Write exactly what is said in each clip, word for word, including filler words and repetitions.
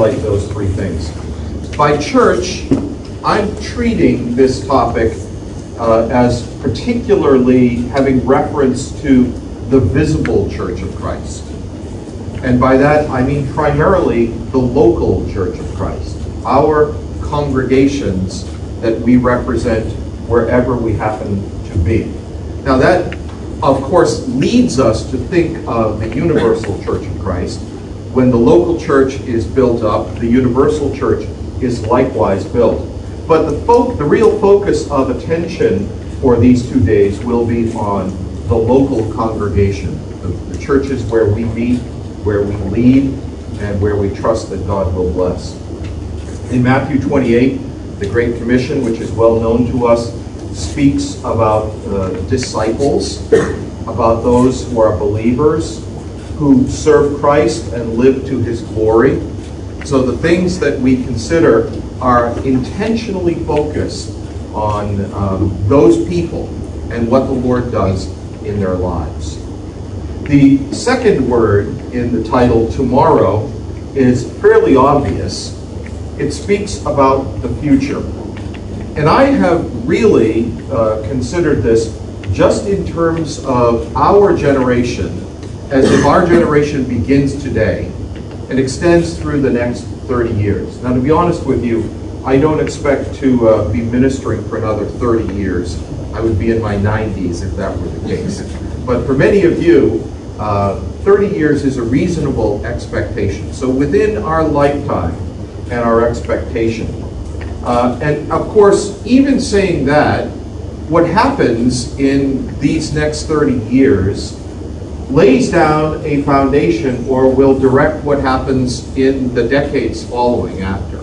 highlight those three things. By church, I'm treating this topic uh, as particularly having reference to the visible Church of Christ. And by that, I mean primarily the local Church of Christ, our congregations that we represent wherever we happen to be. Now that, of course, leads us to think of the universal Church of Christ. When the local church is built up, the universal church is likewise built. But the, fo- the real focus of attention for these two days will be on the local congregation, the, the churches where we meet, where we lead, and where we trust that God will bless. In Matthew twenty-eight, the Great Commission, which is well known to us, speaks about uh, disciples, about those who are believers, who serve Christ and live to his glory. So the things that we consider are intentionally focused on um, those people and what the Lord does in their lives. The second word in the title, tomorrow, is fairly obvious. It speaks about the future. And I have really uh, considered this just in terms of our generation, as if our generation begins today and extends through the next thirty years. Now, to be honest with you, I don't expect to uh, be ministering for another thirty years. I would be in my nineties if that were the case. But for many of you, uh, thirty years is a reasonable expectation. So within our lifetime and our expectation. Uh, and of course, even saying that, what happens in these next thirty years lays down a foundation or will direct what happens in the decades following after.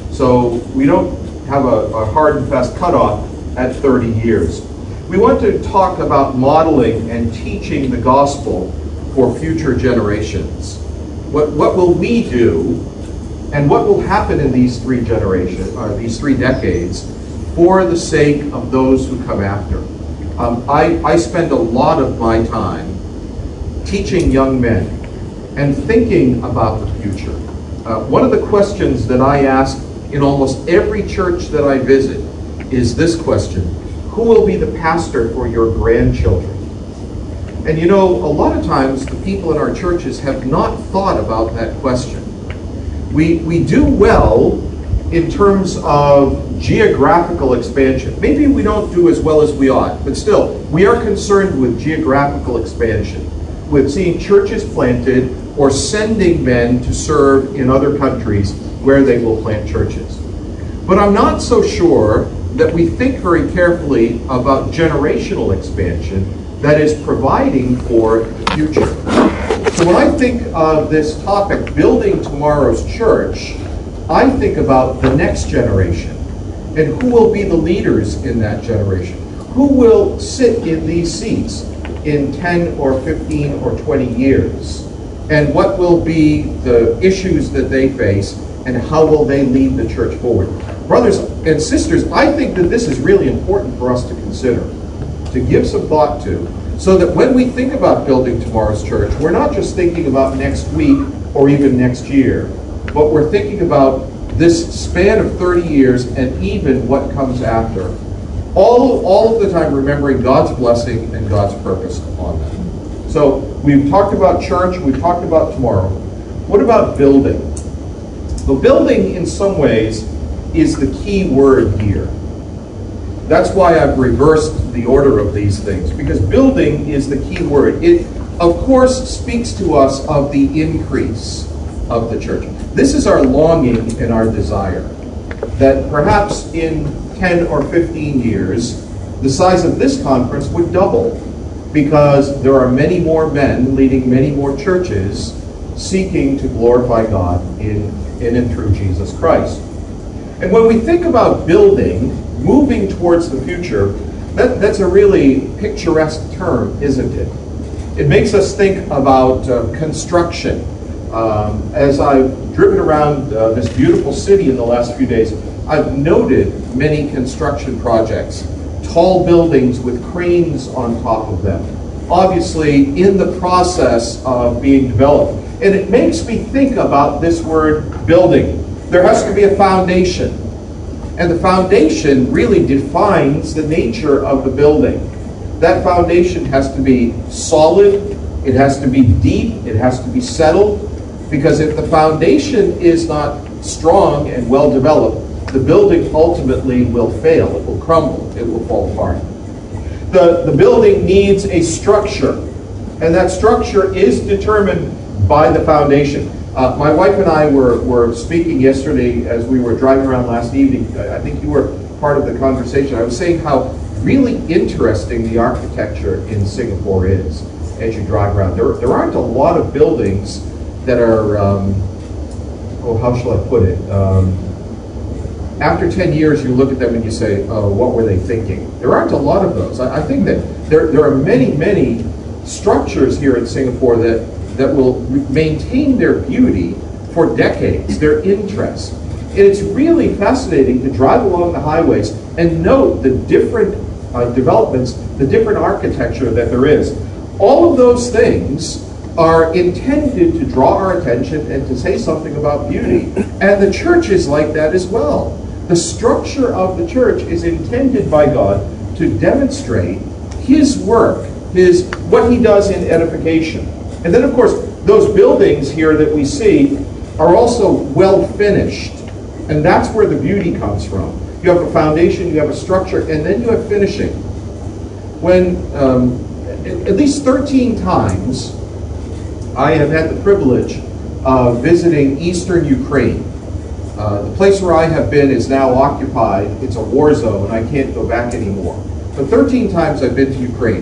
So we don't have a, a hard and fast cutoff at thirty years. We want to talk about modeling and teaching the gospel for future generations. What, what will we do and what will happen in these three generations, or these three decades, for the sake of those who come after? Um, I, I spend a lot of my time teaching young men and thinking about the future. Uh, one of the questions that I ask in almost every church that I visit is this question: who will be the pastor for your grandchildren? And you know, a lot of times the people in our churches have not thought about that question. We, we do well in terms of geographical expansion. Maybe we don't do as well as we ought, but still, we are concerned with geographical expansion, with seeing churches planted or sending men to serve in other countries where they will plant churches. But I'm not so sure that we think very carefully about generational expansion that is providing for the future. So when I think of this topic, building tomorrow's church, I think about the next generation and who will be the leaders in that generation. Who will sit in these seats in ten or fifteen or twenty years? And what will be the issues that they face and how will they lead the church forward? Brothers and sisters, I think that this is really important for us to consider, to give some thought to, so that when we think about building tomorrow's church, we're not just thinking about next week or even next year, but we're thinking about this span of thirty years and even what comes after. All, all of the time remembering God's blessing and God's purpose on that. So we've talked about church, we've talked about tomorrow. What about building? The building in some ways is the key word here. That's why I've reversed the order of these things, because building is the key word. It, of course, speaks to us of the increase of the church. This is our longing and our desire, that perhaps in ten or fifteen years, the size of this conference would double, because there are many more men leading many more churches seeking to glorify God in, in and through Jesus Christ. And when we think about building, moving towards the future, that, that's a really picturesque term, isn't it? It makes us think about uh, construction. Um, as I've driven around uh, this beautiful city in the last few days, I've noted many construction projects, tall buildings with cranes on top of them. obviously in the process of being developed. And it makes me think about this word building. There has to be a foundation. And the foundation really defines the nature of the building. That foundation has to be solid, it has to be deep, it has to be settled, because if the foundation is not strong and well developed, the building ultimately will fail, it will crumble, it will fall apart. The, the building needs a structure, and that structure is determined by the foundation. Uh, my wife and I were, were speaking yesterday as we were driving around last evening. I think you were part of the conversation. I was saying how really interesting the architecture in Singapore is as you drive around. There, there aren't a lot of buildings that are, um, oh, how shall I put it? Um, after ten years, you look at them and you say, oh, what were they thinking? There aren't a lot of those. I, I think that there, there are many, many structures here in Singapore that that will maintain their beauty for decades, their interest. And it's really fascinating to drive along the highways and note the different uh, developments, the different architecture that there is. All of those things are intended to draw our attention and to say something about beauty. And the church is like that as well. The structure of the church is intended by God to demonstrate His work, His what He does in edification. And then, of course, those buildings here that we see are also well finished. And that's where the beauty comes from. You have a foundation, you have a structure, and then you have finishing. When, um, at least thirteen times, I have had the privilege of visiting eastern Ukraine. Uh, the place where I have been is now occupied. It's a war zone, and I can't go back anymore. But thirteen times I've been to Ukraine.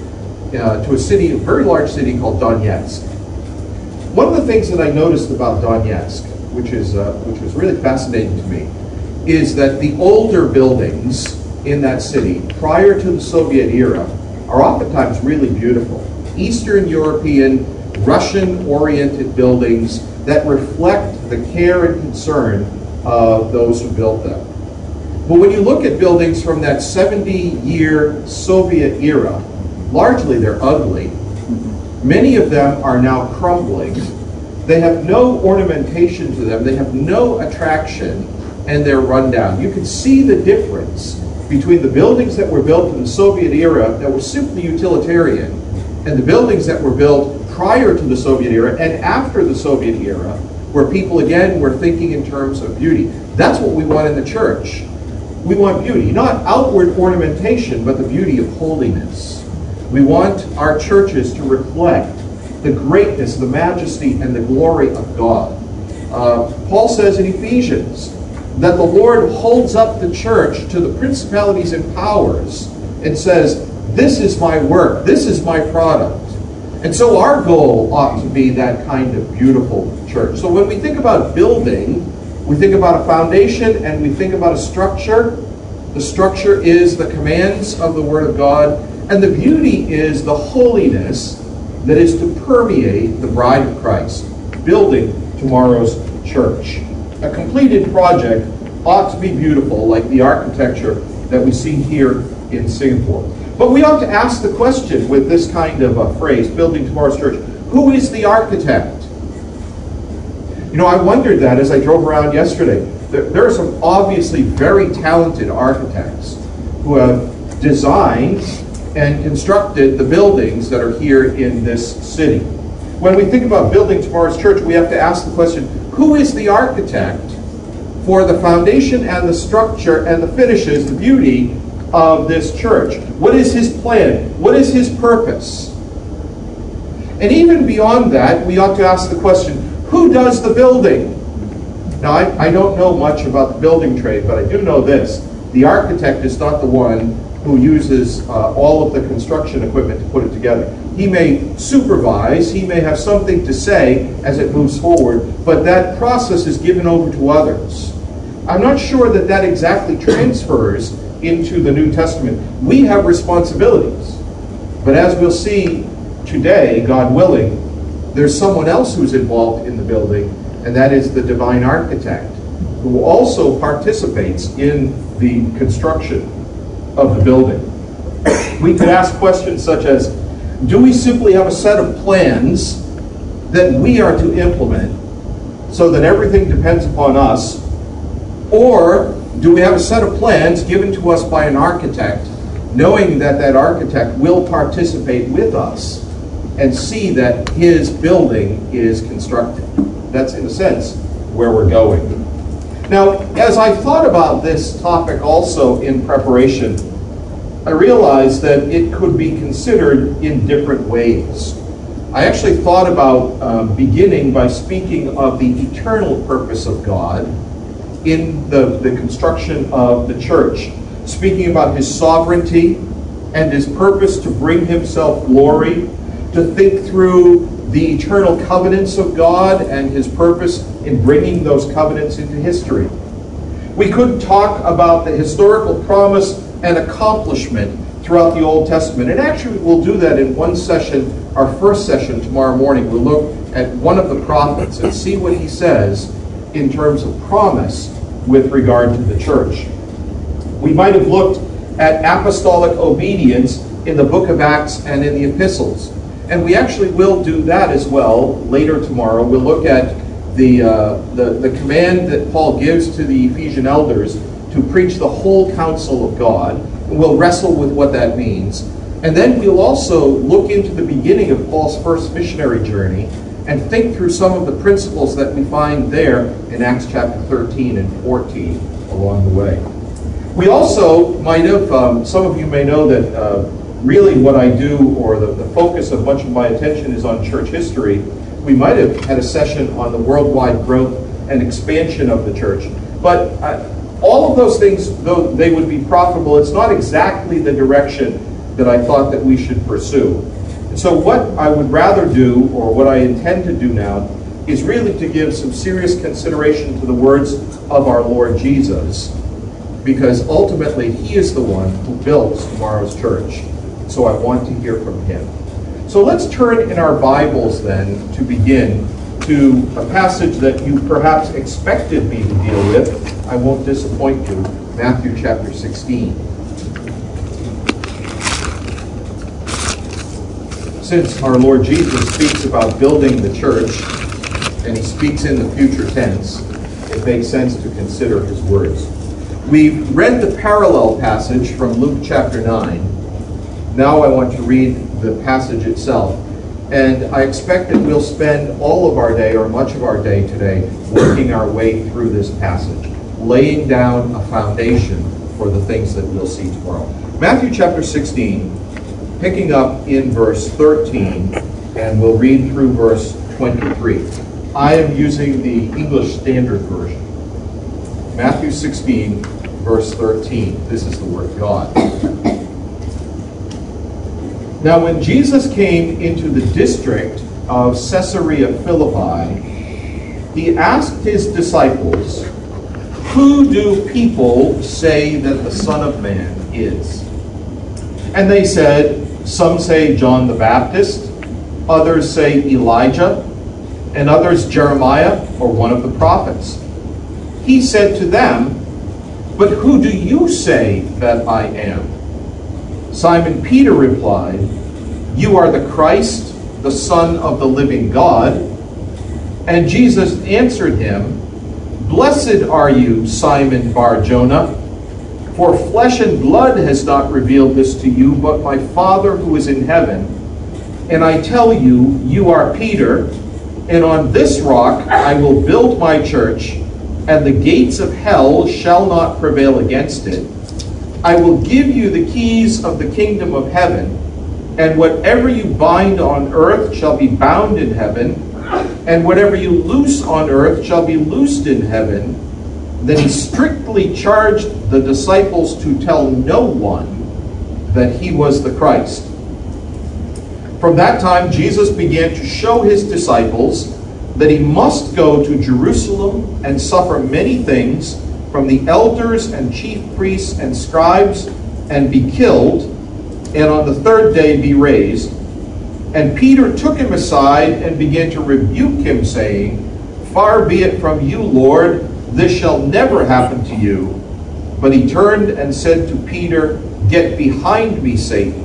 Uh, to a city, a very large city called Donetsk. One of the things that I noticed about Donetsk, which is uh, which was really fascinating to me, is that the older buildings in that city, prior to the Soviet era, are oftentimes really beautiful. Eastern European, Russian-oriented buildings that reflect the care and concern of those who built them. But when you look at buildings from that seventy-year Soviet era, largely they're ugly. Many of them are now crumbling. They have no ornamentation to them. They have no attraction, and they're run down. You can see the difference between the buildings that were built in the Soviet era that were simply utilitarian and the buildings that were built prior to the Soviet era and after the Soviet era, where people again were thinking in terms of beauty. That's what we want in the church. We want beauty, not outward ornamentation, but the beauty of holiness. We want our churches to reflect the greatness, the majesty, and the glory of God. Uh, Paul says in Ephesians that the Lord holds up the church to the principalities and powers and says, this is my work, this is my product. And so our goal ought to be that kind of beautiful church. So when we think about building, we think about a foundation and we think about a structure. The structure is the commands of the Word of God. And the beauty is the holiness that is to permeate the bride of Christ, building tomorrow's church. A completed project ought to be beautiful, like the architecture that we see here in Singapore. But we ought to ask the question with this kind of a phrase, building tomorrow's church, who is the architect? You know, I wondered that as I drove around yesterday. There, there are some obviously very talented architects who have designed and constructed the buildings that are here in this city. When we think about building tomorrow's church, we have to ask the question, who is the architect for the foundation and the structure and the finishes, the beauty of this church? What is his plan? What is his purpose? And even beyond that, we ought to ask the question, who does the building? Now, I, I don't know much about the building trade, but I do know this. The architect is not the one who uses uh, all of the construction equipment to put it together. He may supervise, he may have something to say as it moves forward, but that process is given over to others. I'm not sure that that exactly transfers into the New Testament. We have responsibilities, but as we'll see today, God willing, there's someone else who's involved in the building, and that is the divine architect, who also participates in the construction of the building. We could ask questions such as, Do we simply have a set of plans that we are to implement so that everything depends upon us? Or do we have a set of plans given to us by an architect, knowing that that architect will participate with us and see that his building is constructed? That's, in a sense, where we're going. Now, as I thought about this topic also in preparation, I realized that it could be considered in different ways. I actually thought about um, beginning by speaking of the eternal purpose of God in the, the construction of the church, speaking about his sovereignty and his purpose to bring himself glory, to think through the eternal covenants of God and his purpose in bringing those covenants into history. We could talk about the historical promise and accomplishment throughout the Old Testament. And actually we'll do that in one session, our first session tomorrow morning. We'll look at one of the prophets and see what he says in terms of promise with regard to the church. We might have looked at apostolic obedience in the book of Acts and in the epistles. And we actually will do that as well later tomorrow. We'll look at the, uh, the, the command that Paul gives to the Ephesian elders to preach the whole counsel of God. And we'll wrestle with what that means. And then we'll also look into the beginning of Paul's first missionary journey and think through some of the principles that we find there in Acts chapter thirteen and fourteen along the way. We also might have, um, some of you may know that uh, really what I do, or the, the focus of much of my attention, is on church history. We might have had a session on the worldwide growth and expansion of the church. But uh, all of those things, though they would be profitable, it's not exactly the direction that I thought that we should pursue. And so what I would rather do, or what I intend to do now, is really to give some serious consideration to the words of our Lord Jesus, because ultimately he is the one who builds tomorrow's church. So I want to hear from him. So let's turn in our Bibles then to begin to a passage that you perhaps expected me to deal with. I won't disappoint you. Matthew chapter sixteen. Since our Lord Jesus speaks about building the church, and he speaks in the future tense, it makes sense to consider his words. We've read the parallel passage from Luke chapter nine. Now I want to read the passage itself. And I expect that we'll spend all of our day, or much of our day today, working our way through this passage, laying down a foundation for the things that we'll see tomorrow. Matthew chapter sixteen, picking up in verse thirteen, and we'll read through verse twenty-three. I am using the English Standard Version. Matthew sixteen, verse thirteen. This is the Word of God. Now when Jesus came into the district of Caesarea Philippi, he asked his disciples, "Who do people say that the Son of Man is?" And they said, "Some say John the Baptist, others say Elijah, and others Jeremiah or one of the prophets." He said to them, "But who do you say that I am?" Simon Peter replied, "You are the Christ, the Son of the living God." And Jesus answered him, "Blessed are you, Simon Bar-Jonah, for flesh and blood has not revealed this to you, but my Father who is in heaven. And I tell you, you are Peter, and on this rock I will build my church, and the gates of hell shall not prevail against it. I will give you the keys of the kingdom of heaven, and whatever you bind on earth shall be bound in heaven, and whatever you loose on earth shall be loosed in heaven." Then he strictly charged the disciples to tell no one that he was the Christ. From that time, Jesus began to show his disciples that he must go to Jerusalem and suffer many things from the elders and chief priests and scribes, and be killed, and on the third day be raised. And Peter took him aside and began to rebuke him, saying, "Far be it from you, Lord, this shall never happen to you." But he turned and said to Peter, "Get behind me, Satan,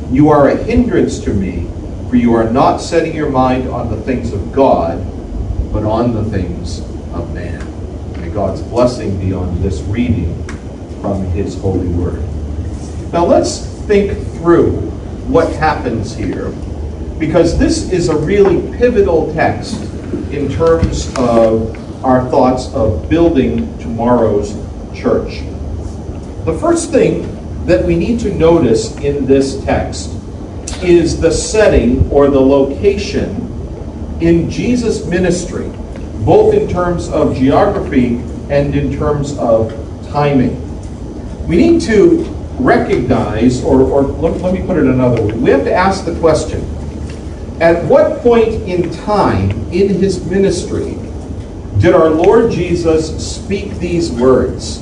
You are a hindrance to me, for you are not setting your mind on the things of God, but on the things of man. May God's blessing be on this reading from his holy word. Now let's think through what happens here, because this is a really pivotal text in terms of our thoughts of building tomorrow's church. The first thing that we need to notice in this text is the setting or the location in Jesus' ministry, both in terms of geography and in terms of timing. We need to recognize, or, or let, let me put it another way, we have to ask the question, at what point in time in his ministry did our Lord Jesus speak these words?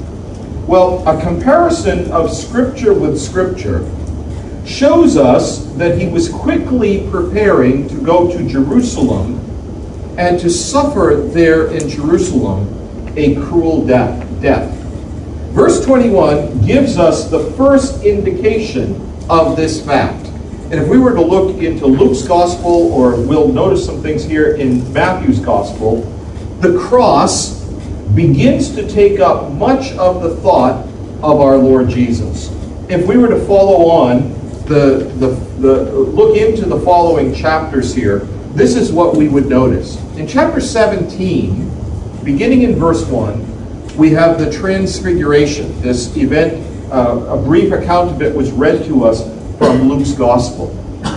Well, a comparison of Scripture with Scripture shows us that he was quickly preparing to go to Jerusalem and to suffer there in Jerusalem a cruel death. death. Verse twenty-one gives us the first indication of this fact. And if we were to look into Luke's Gospel, or we'll notice some things here in Matthew's Gospel, the cross begins to take up much of the thought of our Lord Jesus. If we were to follow on, the, the, the look into the following chapters here, this is what we would notice. In chapter seventeen, beginning in verse one, we have the Transfiguration. This event, uh, a brief account of it was read to us from Luke's Gospel.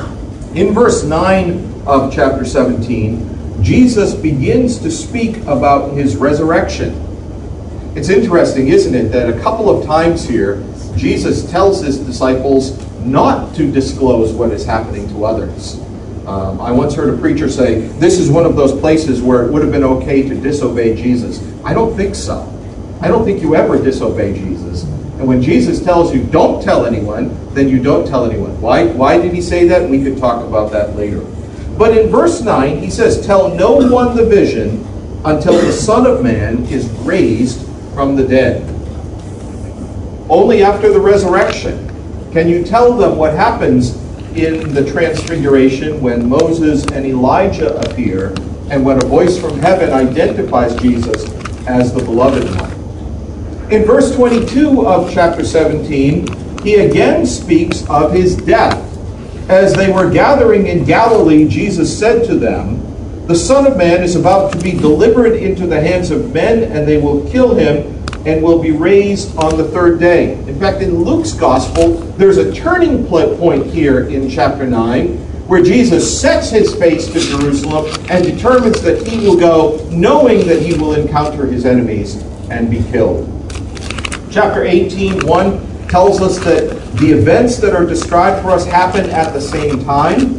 In verse nine of chapter seventeen, Jesus begins to speak about his resurrection. It's interesting, isn't it, that a couple of times here, Jesus tells his disciples not to disclose what is happening to others. Um, I once heard a preacher say, this is one of those places where it would have been okay to disobey Jesus. I don't think so. I don't think you ever disobey Jesus. And when Jesus tells you, don't tell anyone, then you don't tell anyone. Why, why did he say that? We could talk about that later. But in verse nine, he says, tell no one the vision until the Son of Man is raised from the dead. Only after the resurrection can you tell them what happens in the Transfiguration when Moses and Elijah appear and when a voice from heaven identifies Jesus as the beloved one. In verse twenty-two of chapter seventeen, he again speaks of his death. As they were gathering in Galilee, Jesus said to them, the Son of Man is about to be delivered into the hands of men, and they will kill him and will be raised on the third day. In fact, in Luke's Gospel, there's a turning point here in chapter nine where Jesus sets his face to Jerusalem and determines that he will go knowing that he will encounter his enemies and be killed. Chapter eighteen, one tells us that the events that are described for us happen at the same time.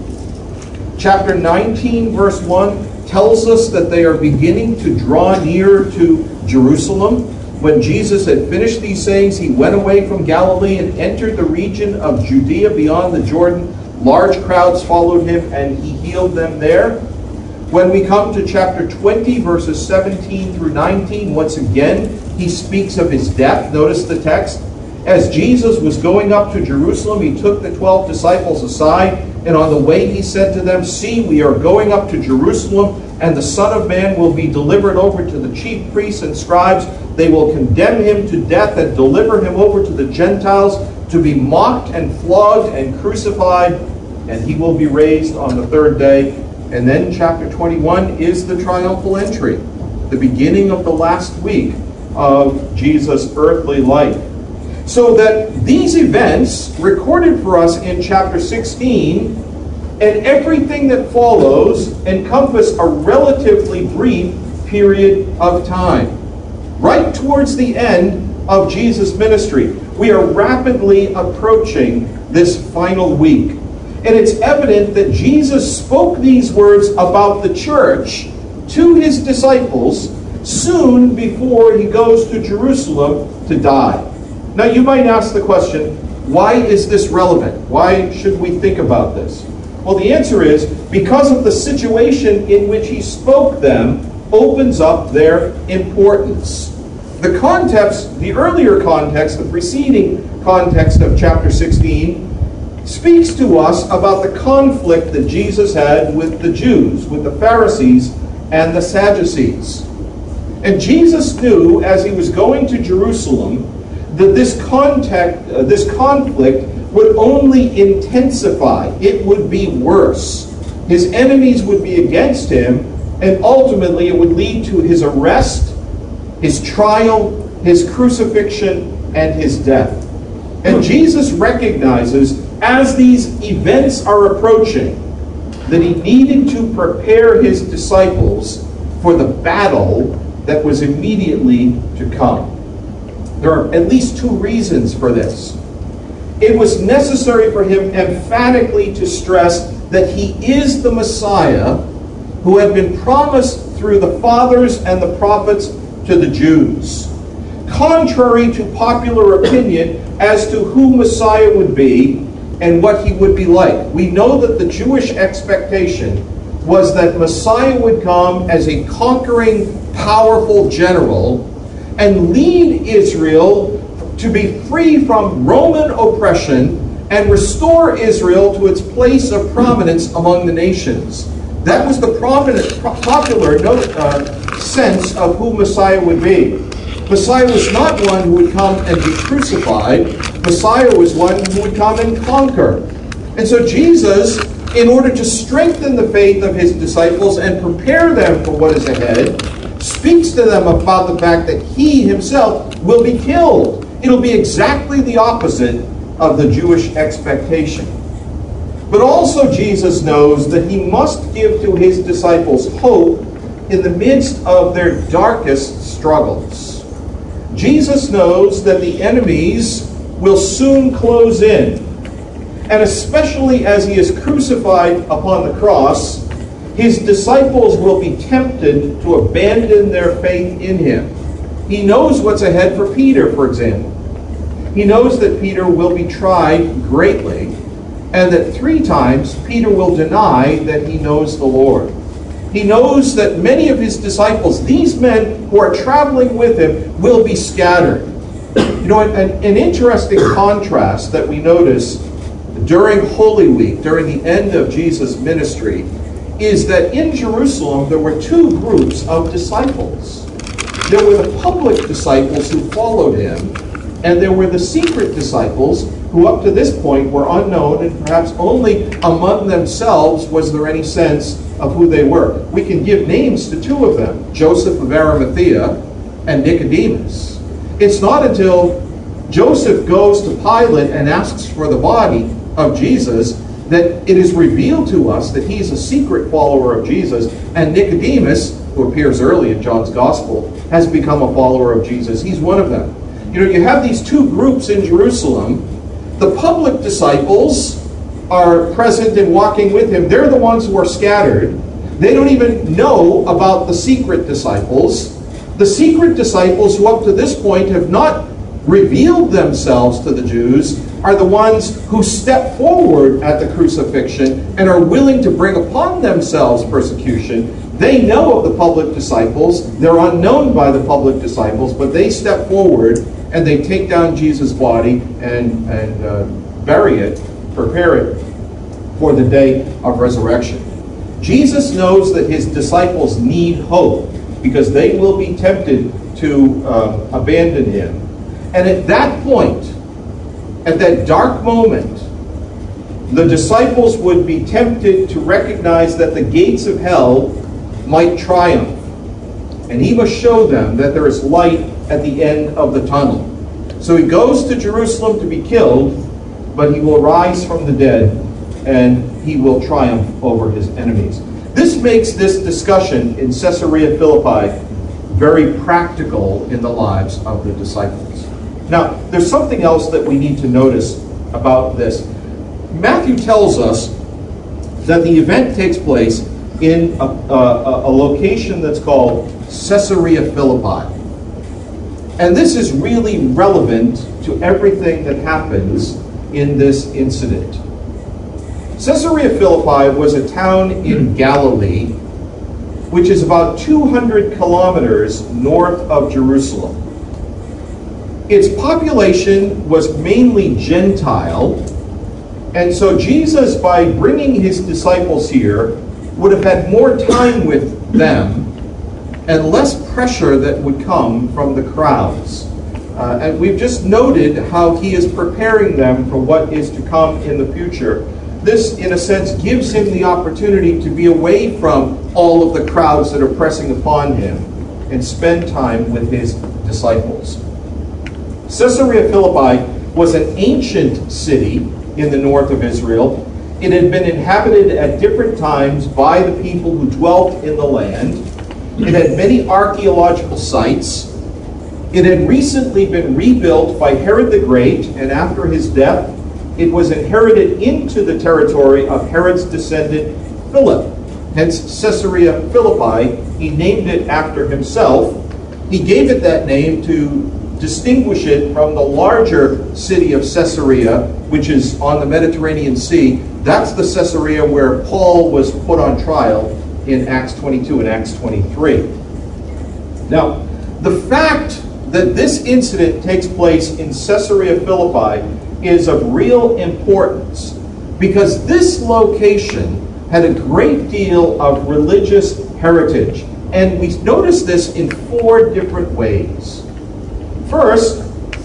Chapter nineteen, verse one tells us that they are beginning to draw near to Jerusalem. When Jesus had finished these sayings, he went away from Galilee and entered the region of Judea beyond the Jordan. Large crowds followed him, and he healed them there. When we come to chapter twenty, verses seventeen through nineteen, once again, he speaks of his death. Notice the text. As Jesus was going up to Jerusalem, he took the twelve disciples aside, and on the way he said to them, see, we are going up to Jerusalem, and the Son of Man will be delivered over to the chief priests and scribes. They will condemn him to death and deliver him over to the Gentiles to be mocked and flogged and crucified, and he will be raised on the third day. And then chapter twenty-one is the triumphal entry, the beginning of the last week of Jesus' earthly life. So that these events recorded for us in chapter sixteen and everything that follows encompass a relatively brief period of time. Right towards the end of Jesus' ministry, we are rapidly approaching this final week. And it's evident that Jesus spoke these words about the church to his disciples soon before he goes to Jerusalem to die. Now you might ask the question, why is this relevant? Why should we think about this? Well, the answer is because of the situation in which he spoke them opens up their importance. The context, the earlier context, the preceding context of chapter sixteen speaks to us about the conflict that Jesus had with the Jews, with the Pharisees and the Sadducees. And Jesus knew as he was going to Jerusalem that this contact, uh, this conflict would only intensify. It would be worse. His enemies would be against him, and ultimately it would lead to his arrest, his trial, his crucifixion, and his death. And Jesus recognizes as these events are approaching that he needed to prepare his disciples for the battle that was immediately to come. There are at least two reasons for this. It was necessary for him emphatically to stress that he is the Messiah who had been promised through the fathers and the prophets to the Jews. Contrary to popular opinion as to who Messiah would be and what he would be like. We know that the Jewish expectation was that Messiah would come as a conquering, powerful general and lead Israel to be free from Roman oppression and restore Israel to its place of prominence among the nations. That was the prominent, popular uh, sense of who Messiah would be. Messiah was not one who would come and be crucified. Messiah was one who would come and conquer. And so Jesus, in order to strengthen the faith of his disciples and prepare them for what is ahead, speaks to them about the fact that he himself will be killed. It'll be exactly the opposite of the Jewish expectation. But also Jesus knows that he must give to his disciples hope in the midst of their darkest struggles. Jesus knows that the enemies will soon close in. And especially as he is crucified upon the cross, his disciples will be tempted to abandon their faith in him. He knows what's ahead for Peter, for example. He knows that Peter will be tried greatly, and that three times Peter will deny that he knows the Lord. He knows that many of his disciples, these men who are traveling with him, will be scattered. You know, an, an interesting contrast that we notice during Holy Week, during the end of Jesus' ministry, is that in Jerusalem there were two groups of disciples. There were the public disciples who followed him, and there were the secret disciples who up to this point were unknown, and perhaps only among themselves was there any sense of who they were. We can give names to two of them, Joseph of Arimathea and Nicodemus. It's not until Joseph goes to Pilate and asks for the body of Jesus that it is revealed to us that he's a secret follower of Jesus, and Nicodemus, who appears early in John's Gospel, has become a follower of Jesus. He's one of them. You know, you have these two groups in Jerusalem. The public disciples are present and walking with him. They're the ones who are scattered. They don't even know about the secret disciples. The secret disciples, who up to this point have not revealed themselves to the Jews, are the ones who step forward at the crucifixion and are willing to bring upon themselves persecution. They know of the public disciples. They're unknown by the public disciples, but they step forward and they take down Jesus' body and, and uh, bury it, prepare it for the day of resurrection. Jesus knows that his disciples need hope because they will be tempted to uh, abandon him. And at that point, at that dark moment, the disciples would be tempted to recognize that the gates of hell might triumph. And he must show them that there is light at the end of the tunnel. So he goes to Jerusalem to be killed, but he will rise from the dead and he will triumph over his enemies. This makes this discussion in Caesarea Philippi very practical in the lives of the disciples. Now, there's something else that we need to notice about this. Matthew tells us that the event takes place in a, a, a location that's called Caesarea Philippi. And this is really relevant to everything that happens in this incident. Caesarea Philippi was a town in Galilee, which is about two hundred kilometers north of Jerusalem. Its population was mainly Gentile, And so Jesus, by bringing his disciples here, would have had more time with them and less pressure that would come from the crowds. Uh, and we've just noted how he is preparing them for what is to come in the future. This, in a sense, gives him the opportunity to be away from all of the crowds that are pressing upon him and spend time with his disciples. Caesarea Philippi was an ancient city in the north of Israel. It had been inhabited at different times by the people who dwelt in the land. It had many archaeological sites. It had recently been rebuilt by Herod the Great, and after his death, it was inherited into the territory of Herod's descendant Philip. Hence Caesarea Philippi. He named it after himself. He gave it that name to distinguish it from the larger city of Caesarea, which is on the Mediterranean Sea. That's the Caesarea where Paul was put on trial in Acts twenty-two and Acts twenty-three. Now, the fact that this incident takes place in Caesarea Philippi is of real importance because this location had a great deal of religious heritage. And we notice this in four different ways. First,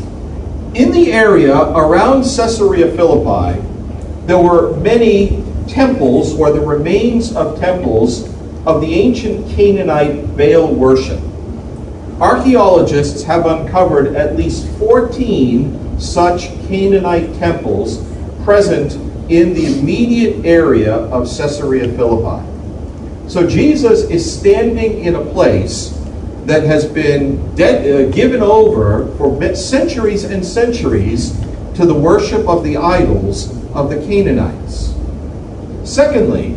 in the area around Caesarea Philippi, there were many temples, or the remains of temples, of the ancient Canaanite Baal worship. Archaeologists have uncovered at least fourteen such Canaanite temples present in the immediate area of Caesarea Philippi. So Jesus is standing in a place that has been dead, uh, given over for centuries and centuries to the worship of the idols of the Canaanites. Secondly,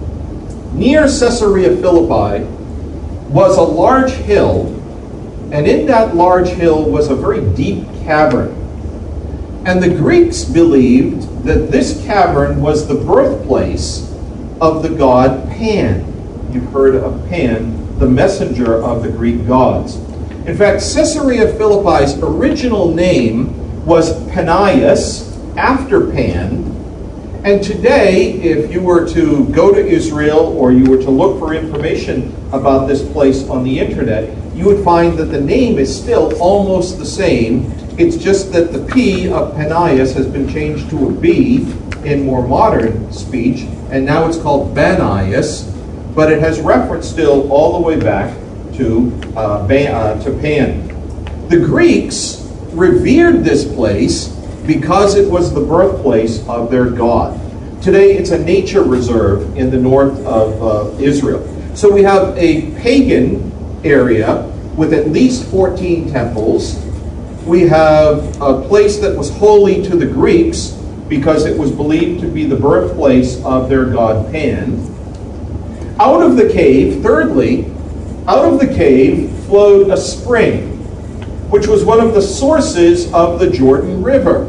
near Caesarea Philippi was a large hill, and in that large hill was a very deep cavern. And the Greeks believed that this cavern was the birthplace of the god Pan. You've heard of Pan, the messenger of the Greek gods. In fact, Caesarea Philippi's original name was Panias, after Pan. And today, if you were to go to Israel or you were to look for information about this place on the internet, you would find that the name is still almost the same. It's just that the P of Panias has been changed to a B in more modern speech, and now it's called Banias, but it has reference still all the way back to, uh, Ban, uh, to Pan. The Greeks revered this place because it was the birthplace of their god. Today it's a nature reserve in the north of uh, Israel. So we have a pagan area with at least fourteen temples. We have a place that was holy to the Greeks because it was believed to be the birthplace of their god Pan. Out of the cave, thirdly, out of the cave flowed a spring, which was one of the sources of the Jordan River.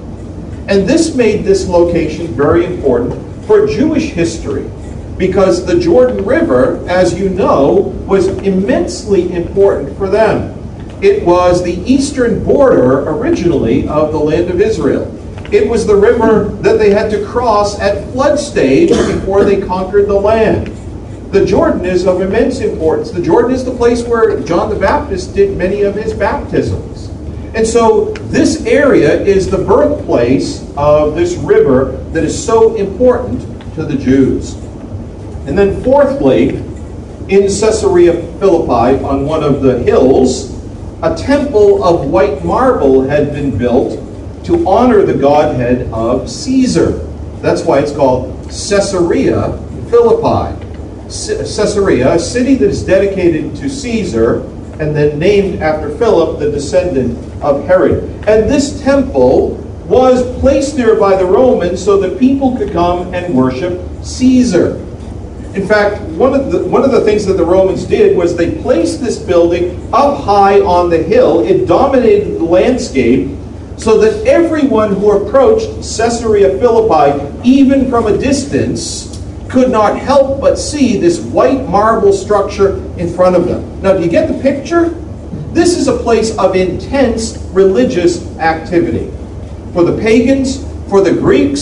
And this made this location very important for Jewish history, because the Jordan River, as you know, was immensely important for them. It was the eastern border, originally, of the land of Israel. It was the river that they had to cross at flood stage before they conquered the land. The Jordan is of immense importance. The Jordan is the place where John the Baptist did many of his baptisms. And so this area is the birthplace of this river that is so important to the Jews. And then fourthly, in Caesarea Philippi, on one of the hills, a temple of white marble had been built to honor the godhead of Caesar. That's why it's called Caesarea Philippi. Caesarea, a city that is dedicated to Caesar, and then named after Philip, the descendant of Herod. And this temple was placed there by the Romans so that people could come and worship Caesar. In fact, one of the one of the things that the Romans did was they placed this building up high on the hill. It dominated the landscape so that everyone who approached Caesarea Philippi, even from a distance, could not help but see this white marble structure in front of them. Now, do you get the picture? This is a place of intense religious activity. For the pagans, for the Greeks,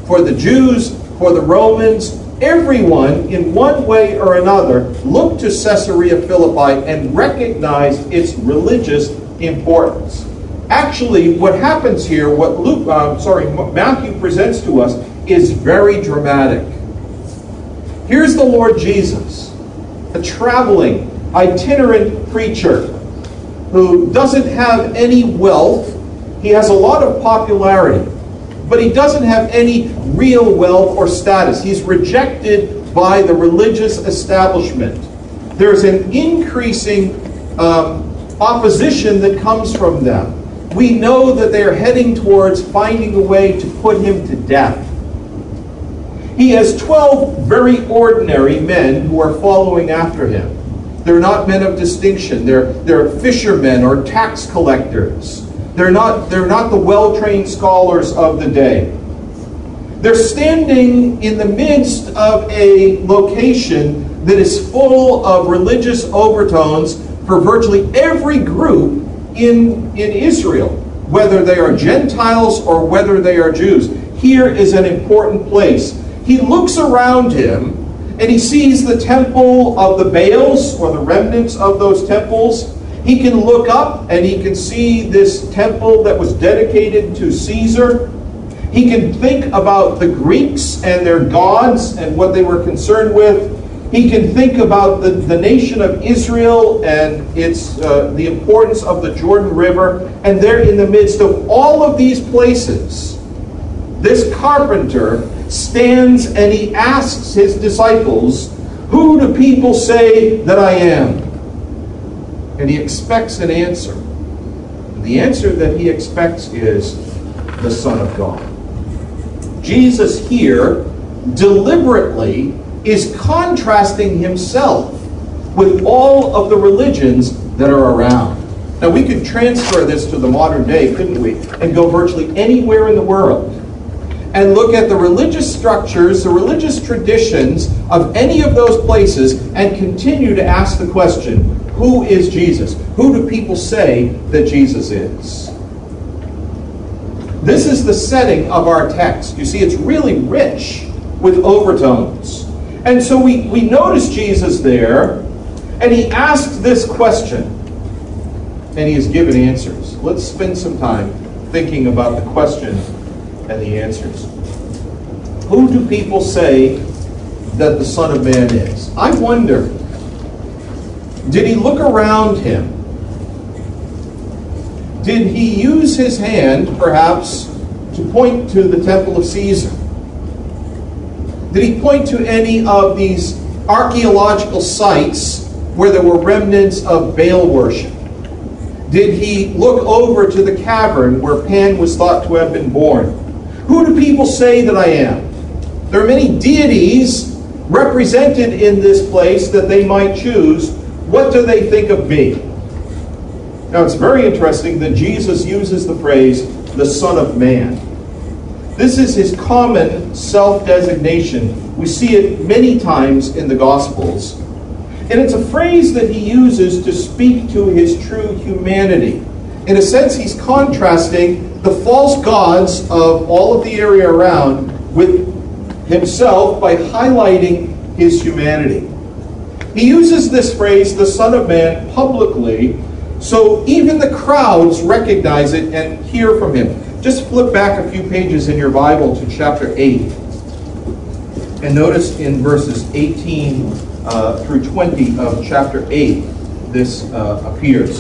for the Jews, for the Romans, everyone in one way or another looked to Caesarea Philippi and recognized its religious importance. Actually, what happens here, what Luke, uh, sorry, Matthew presents to us, is very dramatic. Here's the Lord Jesus, a traveling, itinerant preacher who doesn't have any wealth. He has a lot of popularity, but he doesn't have any real wealth or status. He's rejected by the religious establishment. There's an increasing um, opposition that comes from them. We know that they are heading towards finding a way to put him to death. He has twelve very ordinary men who are following after him. They're not men of distinction. They're, they're fishermen or tax collectors. They're not, they're not the well-trained scholars of the day. They're standing in the midst of a location that is full of religious overtones for virtually every group in, in Israel, whether they are Gentiles or whether they are Jews. Here is an important place. He looks around him and he sees the temple of the Baals, or the remnants of those temples. He can look up and he can see this temple that was dedicated to Caesar. He can think about the Greeks and their gods and what they were concerned with. He can think about the, the nation of Israel and its uh, the importance of the Jordan River. And there in the midst of all of these places, this carpenter stands and he asks his disciples, "Who do people say that I am?" And he expects an answer. And the answer that he expects is the Son of God. Jesus here deliberately is contrasting himself with all of the religions that are around. Now we could transfer this to the modern day, couldn't we? And go virtually anywhere in the world and look at the religious structures, the religious traditions of any of those places and continue to ask the question, who is Jesus? Who do people say that Jesus is? This is the setting of our text. You see, it's really rich with overtones. And so we, we notice Jesus there, and he asks this question, and he is given answers. Let's spend some time thinking about the question and the answers. Who do people say that the Son of Man is? I wonder, did he look around him? Did he use his hand, perhaps, to point to the temple of Caesar? Did he point to any of these archaeological sites where there were remnants of Baal worship? Did he look over to the cavern where Pan was thought to have been born? Who do people say that I am? There are many deities represented in this place that they might choose. What do they think of me? Now it's very interesting that Jesus uses the phrase, the Son of Man. This is his common self-designation. We see it many times in the Gospels. And it's a phrase that he uses to speak to his true humanity. In a sense, he's contrasting the false gods of all of the area around with himself by highlighting his humanity. He uses this phrase, the Son of Man, publicly, so even the crowds recognize it and hear from him. Just flip back a few pages in your Bible to chapter eight. And notice in verses eighteen uh, through twenty of chapter eight, this uh, appears.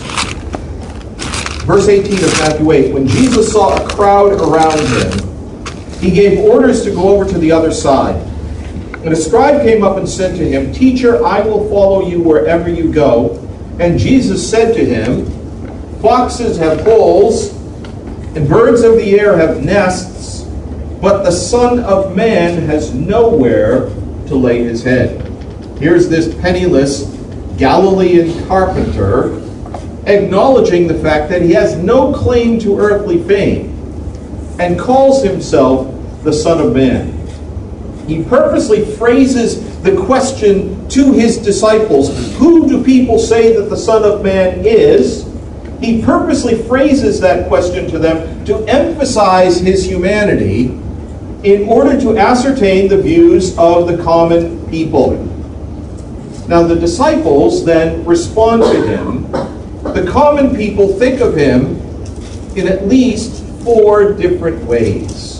Verse eighteen of Matthew eight, when Jesus saw a crowd around him, he gave orders to go over to the other side. And a scribe came up and said to him, "Teacher, I will follow you wherever you go." And Jesus said to him, "Foxes have holes, and birds of the air have nests, but the Son of Man has nowhere to lay his head." Here's this penniless Galilean carpenter acknowledging the fact that he has no claim to earthly fame and calls himself the Son of Man. He purposely phrases the question to his disciples, who do people say that the Son of Man is? He purposely phrases that question to them to emphasize his humanity in order to ascertain the views of the common people. Now the disciples then respond to him. The common people think of him in at least four different ways.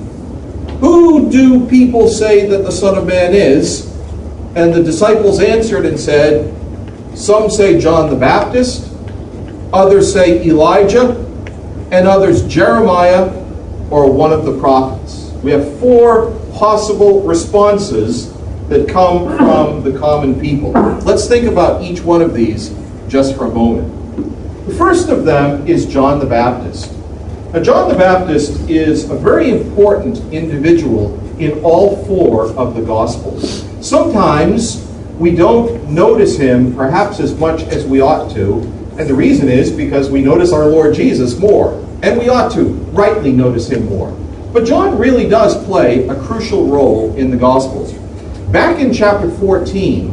Who do people say that the Son of Man is? And the disciples answered and said, some say John the Baptist, others say Elijah, and others Jeremiah or one of the prophets. We have four possible responses that come from the common people. Let's think about each one of these just for a moment. The first of them is John the Baptist. Now, John the Baptist is a very important individual in all four of the Gospels. Sometimes we don't notice him perhaps as much as we ought to, and the reason is because we notice our Lord Jesus more, and we ought to rightly notice him more. But John really does play a crucial role in the Gospels. Back in chapter fourteen,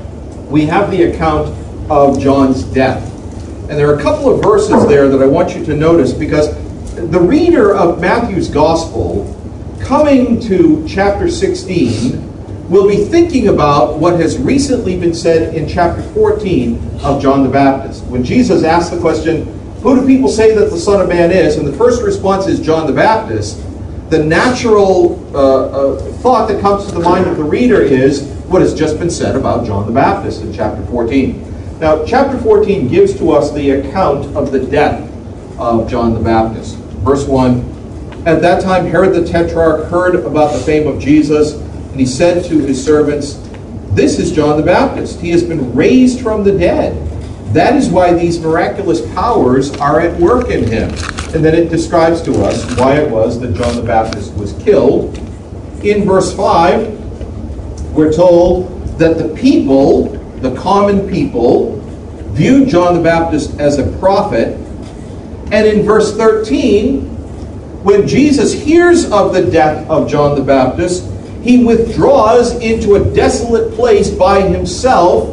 we have the account of John's death. And there are a couple of verses there that I want you to notice, because the reader of Matthew's Gospel, coming to chapter sixteen, will be thinking about what has recently been said in chapter fourteen of John the Baptist. When Jesus asked the question, who do people say that the Son of Man is? And the first response is John the Baptist. The natural uh, uh, thought that comes to the mind of the reader is what has just been said about John the Baptist in chapter fourteen. Now, chapter fourteen gives to us the account of the death of John the Baptist. Verse one, at that time Herod the Tetrarch heard about the fame of Jesus, and he said to his servants, this is John the Baptist. He has been raised from the dead. That is why these miraculous powers are at work in him. And then it describes to us why it was that John the Baptist was killed. In verse five, we're told that the people, the common people, viewed John the Baptist as a prophet. And in verse thirteen, when Jesus hears of the death of John the Baptist, he withdraws into a desolate place by himself.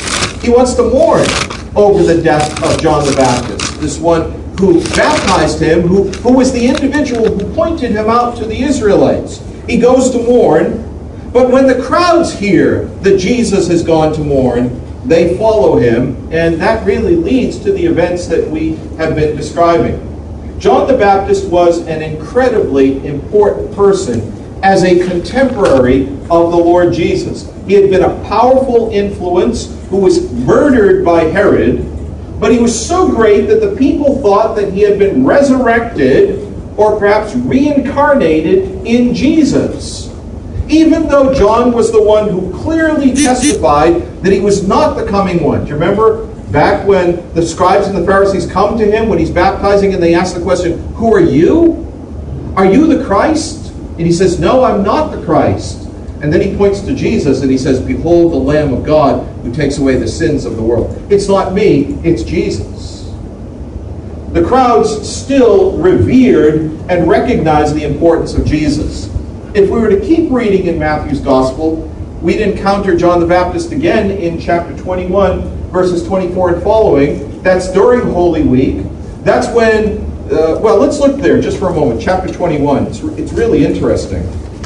He wants to mourn over the death of John the Baptist, this one who baptized him, who, who was the individual who pointed him out to the Israelites. He goes to mourn, but when the crowds hear that Jesus has gone to mourn, they follow him, and that really leads to the events that we have been describing. John the Baptist was an incredibly important person as a contemporary of the Lord Jesus. He had been a powerful influence who was murdered by Herod, but he was so great that the people thought that he had been resurrected or perhaps reincarnated in Jesus. Even though John was the one who clearly testified that he was not the coming one. Do you remember back when the scribes and the Pharisees come to him when he's baptizing and they ask the question, who are you? Are you the Christ? And he says, no, I'm not the Christ. And then he points to Jesus and he says, behold the Lamb of God who takes away the sins of the world. It's not me, it's Jesus. The crowds still revered and recognized the importance of Jesus. If we were to keep reading in Matthew's Gospel, we'd encounter John the Baptist again in chapter twenty-one, verses twenty-four and following. That's during Holy Week. That's when, uh, well, let's look there just for a moment. Chapter twenty-one. It's, it's really interesting.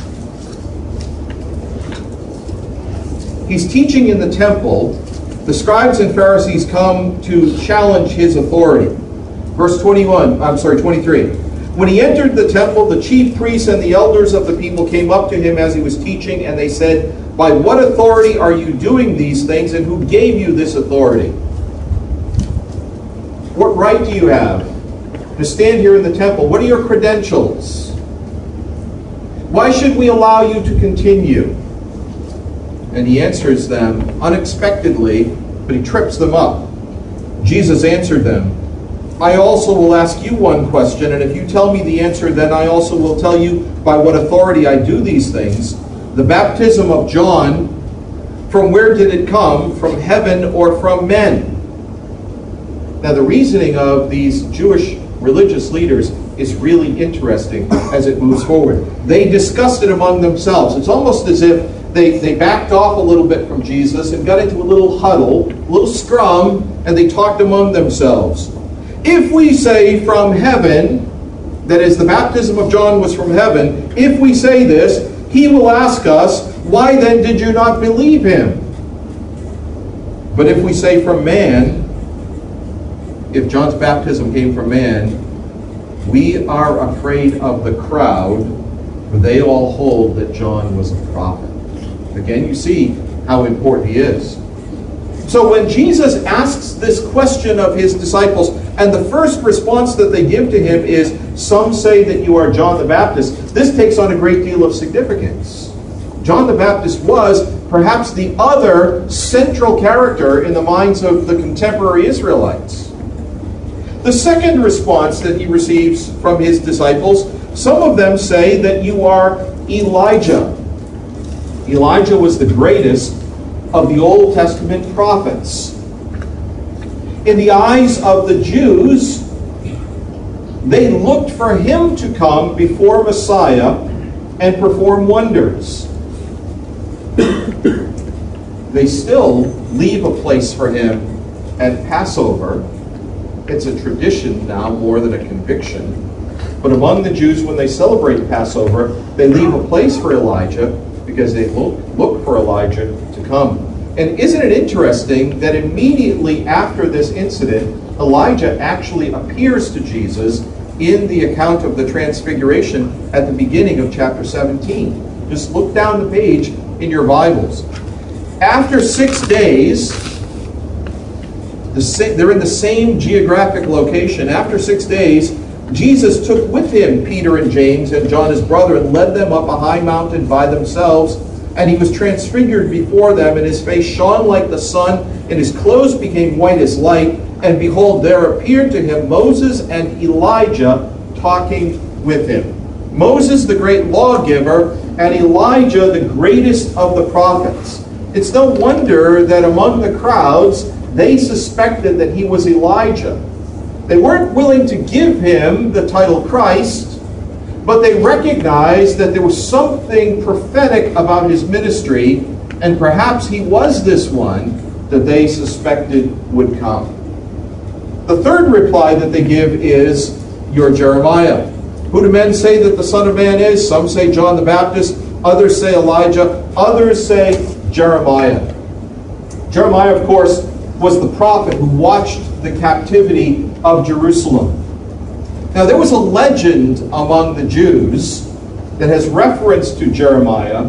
He's teaching in the temple. The scribes and Pharisees come to challenge his authority. Verse twenty-one, I'm sorry, twenty-three. When he entered the temple, the chief priests and the elders of the people came up to him as he was teaching, and they said, by what authority are you doing these things, and who gave you this authority? What right do you have to stand here in the temple? What are your credentials? Why should we allow you to continue? And he answers them unexpectedly, but he trips them up. Jesus answered them, I also will ask you one question, and if you tell me the answer, then I also will tell you by what authority I do these things. The baptism of John, from where did it come? From heaven or from men? Now the reasoning of these Jewish religious leaders is really interesting as it moves forward. They discussed it among themselves. It's almost as if They, they backed off a little bit from Jesus and got into a little huddle, a little scrum, and they talked among themselves. If we say from heaven, that as the baptism of John was from heaven, if we say this, he will ask us, why then did you not believe him? But if we say from man, if John's baptism came from man, we are afraid of the crowd, for they all hold that John was a prophet. Again, you see how important he is. So when Jesus asks this question of his disciples, and the first response that they give to him is, some say that you are John the Baptist, this takes on a great deal of significance. John the Baptist was perhaps the other central character in the minds of the contemporary Israelites. The second response that he receives from his disciples, some of them say that you are Elijah. Elijah was the greatest of the Old Testament prophets. In the eyes of the Jews, they looked for him to come before Messiah and perform wonders. They still leave a place for him at Passover. It's a tradition now more than a conviction. But among the Jews, when they celebrate Passover, they leave a place for Elijah because they look, look for Elijah to come. And isn't it interesting that immediately after this incident, Elijah actually appears to Jesus in the account of the Transfiguration at the beginning of chapter seventeen. Just look down the page in your Bibles. After six days, the sa- they're in the same geographic location. After six days, Jesus took with him Peter and James and John his brother and led them up a high mountain by themselves. And he was transfigured before them, and his face shone like the sun, and his clothes became white as light. And behold, there appeared to him Moses and Elijah talking with him. Moses, the great lawgiver, and Elijah, the greatest of the prophets. It's no wonder that among the crowds, they suspected that he was Elijah. They weren't willing to give him the title Christ, but they recognized that there was something prophetic about his ministry, and perhaps he was this one that they suspected would come. The third reply that they give is, you're Jeremiah. Who do men say that the Son of Man is? Some say John the Baptist, others say Elijah, others say Jeremiah. Jeremiah, of course, was the prophet who watched the captivity of Jerusalem. Now, there was a legend among the Jews that has reference to Jeremiah,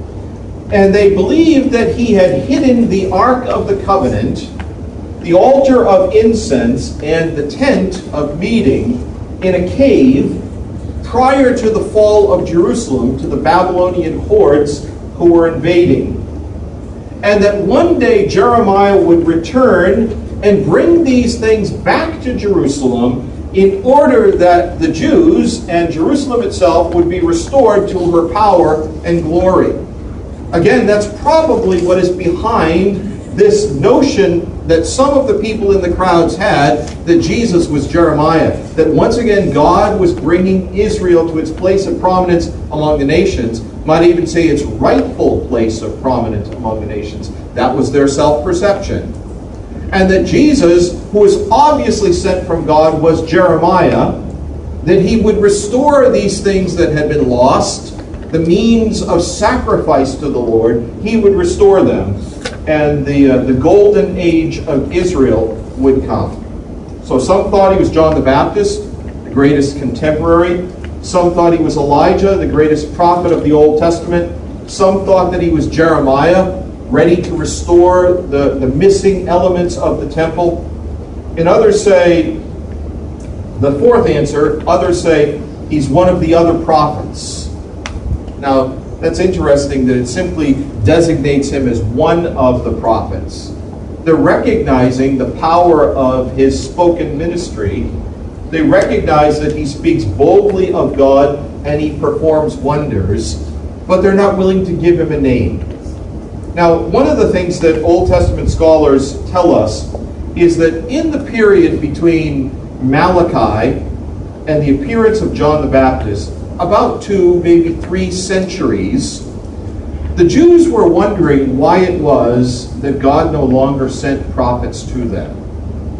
and they believed that he had hidden the Ark of the Covenant, the altar of incense, and the tent of meeting in a cave prior to the fall of Jerusalem to the Babylonian hordes who were invading. And that one day Jeremiah would return and bring these things back to Jerusalem in order that the Jews and Jerusalem itself would be restored to her power and glory. Again, that's probably what is behind this notion that some of the people in the crowds had that Jesus was Jeremiah. That once again, God was bringing Israel to its place of prominence among the nations. Might even say its rightful place of prominence among the nations. That was their self-perception. And that Jesus, who was obviously sent from God, was Jeremiah, that he would restore these things that had been lost, the means of sacrifice to the Lord, he would restore them, and the, uh, the golden age of Israel would come. So some thought he was John the Baptist, the greatest contemporary. Some thought he was Elijah, the greatest prophet of the Old Testament. Some thought that he was Jeremiah, ready to restore the, the missing elements of the temple. And others say, the fourth answer, others say he's one of the other prophets. Now, that's interesting that it simply designates him as one of the prophets. They're recognizing the power of his spoken ministry. They recognize that he speaks boldly of God and he performs wonders, but they're not willing to give him a name. Now, one of the things that Old Testament scholars tell us is that in the period between Malachi and the appearance of John the Baptist, about two, maybe three centuries, the Jews were wondering why it was that God no longer sent prophets to them.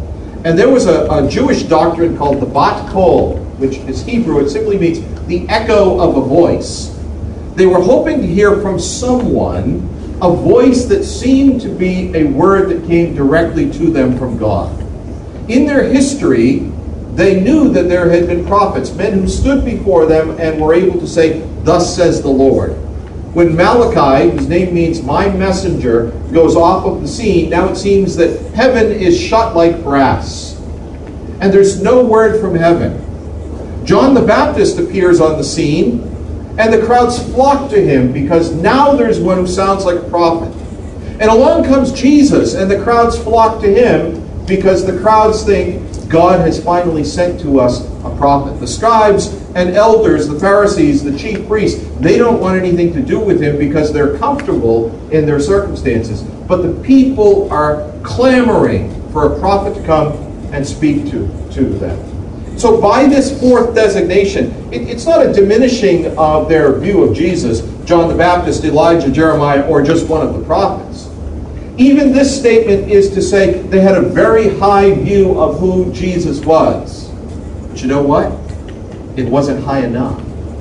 And there was a, a Jewish doctrine called the Bat Kol, which is Hebrew. It simply means the echo of a voice. They were hoping to hear from someone a voice that seemed to be a word that came directly to them from God. In their history, they knew that there had been prophets, men who stood before them and were able to say, "Thus says the Lord." When Malachi, whose name means "my messenger," goes off of the scene, now it seems that heaven is shut like brass. And there's no word from heaven. John the Baptist appears on the scene, and the crowds flock to him because now there's one who sounds like a prophet. And along comes Jesus, and the crowds flock to him because the crowds think God has finally sent to us a prophet. The scribes and elders, the Pharisees, the chief priests, they don't want anything to do with him because they're comfortable in their circumstances. But the people are clamoring for a prophet to come and speak to, to them. So by this fourth designation, it, it's not a diminishing of their view of Jesus, John the Baptist, Elijah, Jeremiah, or just one of the prophets. Even this statement is to say they had a very high view of who Jesus was. But you know what? It wasn't high enough.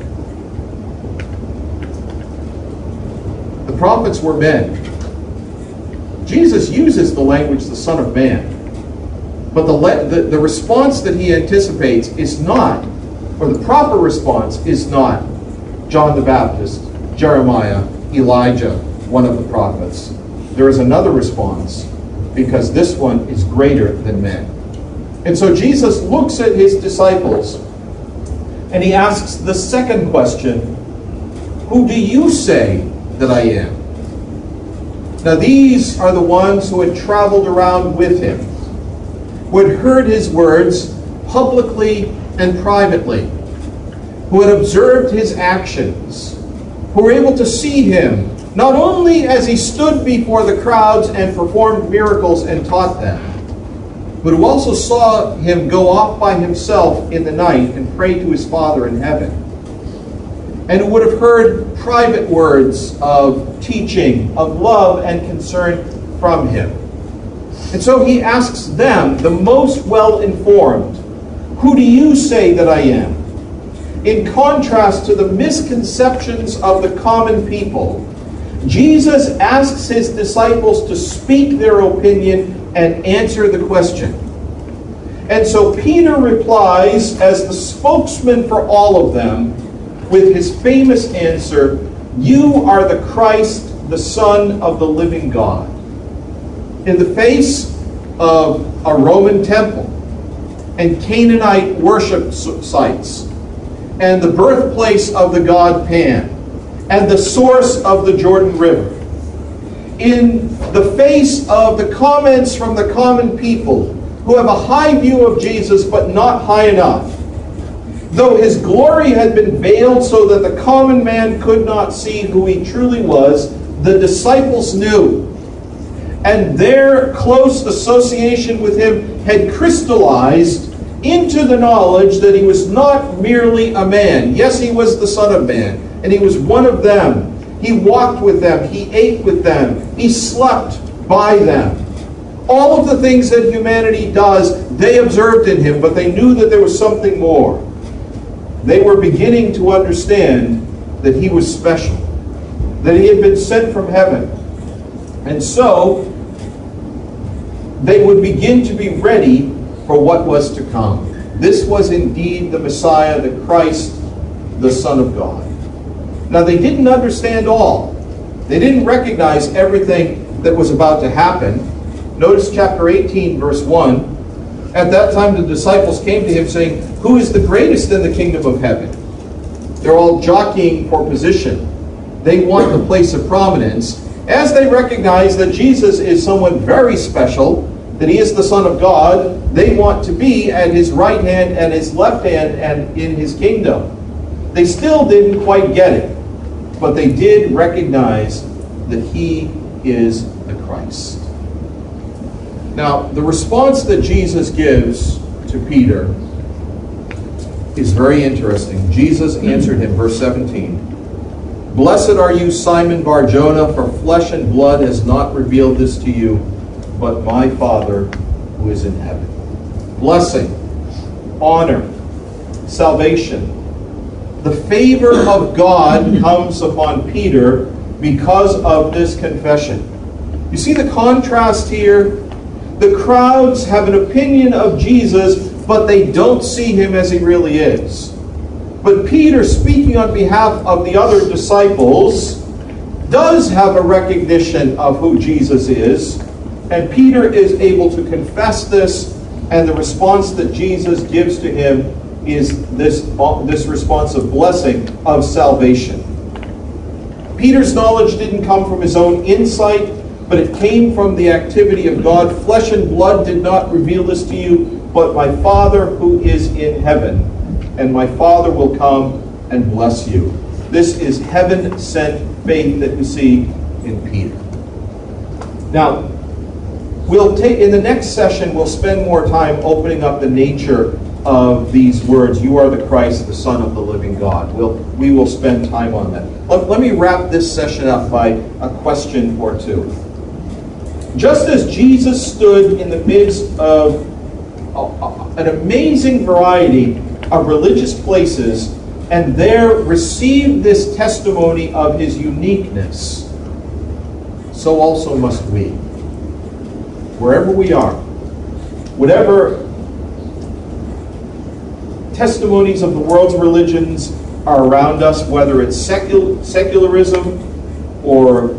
The prophets were men. Jesus uses the language the Son of Man. But the, the, the response that he anticipates is not, or the proper response is not John the Baptist, Jeremiah, Elijah, one of the prophets. There is another response, because this one is greater than men. And so Jesus looks at his disciples, and he asks the second question, "Who do you say that I am?" Now these are the ones who had traveled around with him, who had heard his words publicly and privately, who had observed his actions, who were able to see him not only as he stood before the crowds and performed miracles and taught them, but who also saw him go off by himself in the night and pray to his Father in heaven, and who would have heard private words of teaching, of love and concern from him. And so he asks them, the most well-informed, "Who do you say that I am?" In contrast to the misconceptions of the common people, Jesus asks his disciples to speak their opinion and answer the question. And so Peter replies as the spokesman for all of them with his famous answer, "You are the Christ, the Son of the living God." In the face of a Roman temple and Canaanite worship sites and the birthplace of the god Pan and the source of the Jordan River, in the face of the comments from the common people who have a high view of Jesus but not high enough, though his glory had been veiled so that the common man could not see who he truly was, the disciples knew. And their close association with him had crystallized into the knowledge that he was not merely a man. Yes, he was the Son of Man, and he was one of them. He walked with them. He ate with them. He slept by them. All of the things that humanity does, they observed in him, but they knew that there was something more. They were beginning to understand that he was special, that he had been sent from heaven. And so, they would begin to be ready for what was to come. This was indeed the Messiah, the Christ, the Son of God. Now, they didn't understand all. They didn't recognize everything that was about to happen. Notice chapter eighteen, verse one. At that time, the disciples came to him saying, "Who is the greatest in the kingdom of heaven?" They're all jockeying for position. They want the place of prominence, as they recognize that Jesus is someone very special, that he is the Son of God. They want to be at his right hand and his left hand and in his kingdom. They still didn't quite get it, but they did recognize that he is the Christ. Now, the response that Jesus gives to Peter is very interesting. Jesus answered him, verse seventeen, "Blessed are you, Simon Bar-Jonah, for flesh and blood has not revealed this to you, but my Father who is in heaven." blessing, honor, salvation. The favor of God comes upon Peter because of this confession. You see the contrast here? The crowds have an opinion of Jesus, but they don't see him as he really is. But Peter, speaking on behalf of the other disciples, does have a recognition of who Jesus is, and Peter is able to confess this, and the response that Jesus gives to him is this, this response of blessing, of salvation. Peter's knowledge didn't come from his own insight, but it came from the activity of God. Flesh and blood did not reveal this to you, but my Father who is in heaven. And my Father will come and bless you. This is heaven-sent faith that we see in Peter. Now, we'll take in the next session, we'll spend more time opening up the nature of these words. You are the Christ, the Son of the living God. We'll, we will spend time on that. Let, let me wrap this session up by a question or two. Just as Jesus stood in the midst of a, a, an amazing variety of religious places and there received this testimony of his uniqueness, so also must we. Wherever we are, whatever testimonies of the world's religions are around us, whether it's secul- secularism or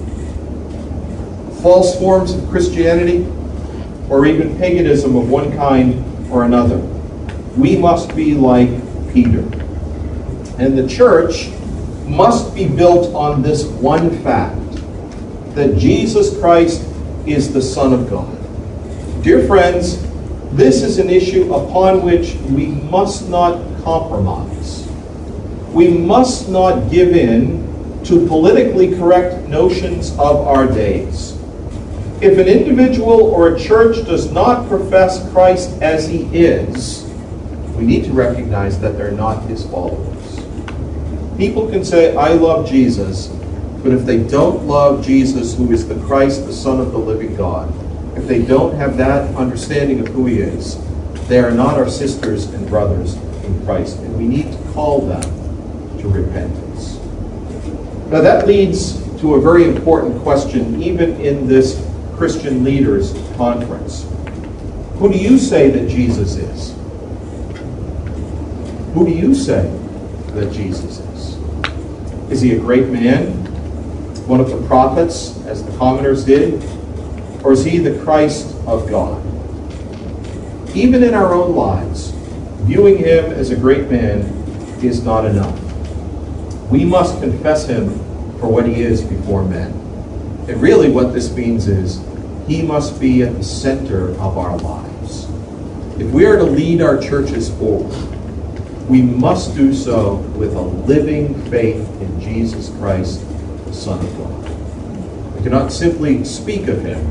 false forms of Christianity, or even paganism of one kind or another, we must be like Peter. And the church must be built on this one fact, that Jesus Christ is the Son of God. Dear friends, this is an issue upon which we must not compromise. We must not give in to politically correct notions of our days. If an individual or a church does not profess Christ as he is, we need to recognize that they're not his followers. People can say, I love Jesus, but if they don't love Jesus, who is the Christ, the Son of the living God, if they don't have that understanding of who he is, they are not our sisters and brothers in Christ, and we need to call them to repentance. Now that leads to a very important question, even in this Christian Leaders Conference. Who do you say that Jesus is? Who do you say that Jesus is? Is he a great man? One of the prophets, as the commoners did? Or is he the Christ of God? Even in our own lives, viewing him as a great man is not enough. We must confess him for what he is before men. And really what this means is he must be at the center of our lives. If we are to lead our churches forward, we must do so with a living faith in Jesus Christ, the Son of God. We cannot simply speak of him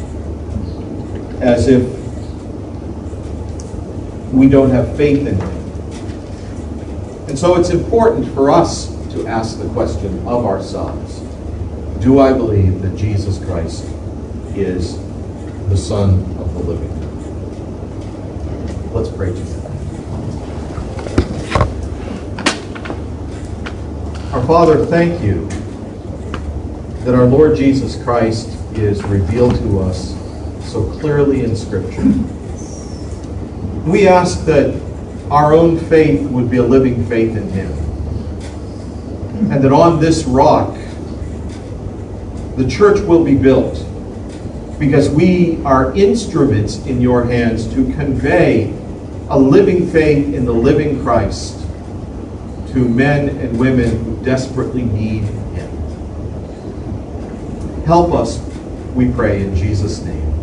as if we don't have faith in him. And so it's important for us to ask the question of ourselves, do I believe that Jesus Christ is the Son of the living God? Let's pray together. Our Father, thank you that our Lord Jesus Christ is revealed to us so clearly in Scripture. We ask that our own faith would be a living faith in him, and that on this rock the church will be built, because we are instruments in your hands to convey a living faith in the living Christ to men and women who desperately need him. Help us, we pray in Jesus' name.